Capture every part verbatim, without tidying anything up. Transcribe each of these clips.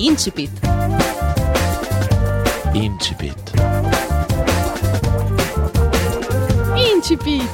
Incipit. Incipit. Incipit.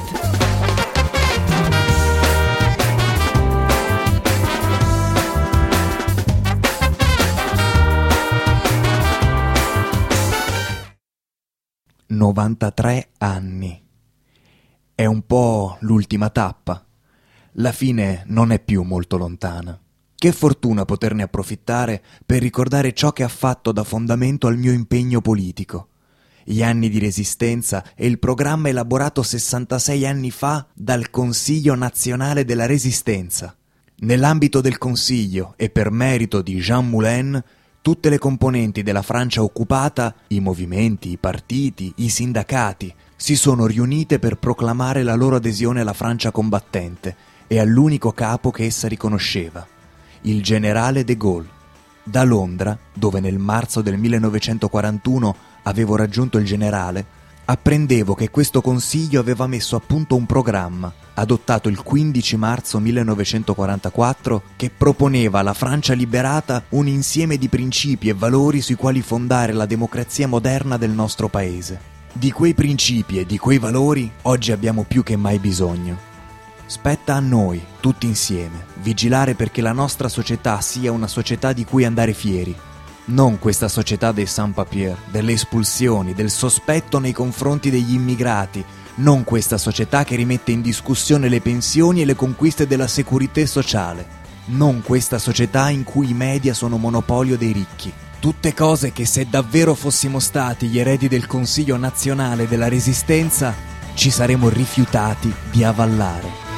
novantatré anni. È un po' l'ultima tappa. La fine non è più molto lontana. Che fortuna poterne approfittare per ricordare ciò che ha fatto da fondamento al mio impegno politico. Gli anni di resistenza e il programma elaborato sessantasei anni fa dal Consiglio Nazionale della Resistenza. Nell'ambito del Consiglio e per merito di Jean Moulin, tutte le componenti della Francia occupata, i movimenti, i partiti, i sindacati, si sono riunite per proclamare la loro adesione alla Francia combattente e all'unico capo che essa riconosceva, il generale de Gaulle. Da Londra, dove nel marzo del millenovecentoquarantuno avevo raggiunto il generale, apprendevo che questo consiglio aveva messo a punto un programma, adottato il quindici marzo millenovecentoquarantaquattro, che proponeva alla Francia liberata un insieme di principi e valori sui quali fondare la democrazia moderna del nostro paese. Di quei principi e di quei valori oggi abbiamo più che mai bisogno. Spetta a noi, tutti insieme, vigilare perché la nostra società sia una società di cui andare fieri. Non questa società dei sans-papiers, delle espulsioni, del sospetto nei confronti degli immigrati, non questa società che rimette in discussione le pensioni e le conquiste della sécurité sociale, non questa società in cui i media sono monopolio dei ricchi. Tutte cose che, se davvero fossimo stati gli eredi del Consiglio Nazionale della Resistenza, ci saremmo rifiutati di avallare.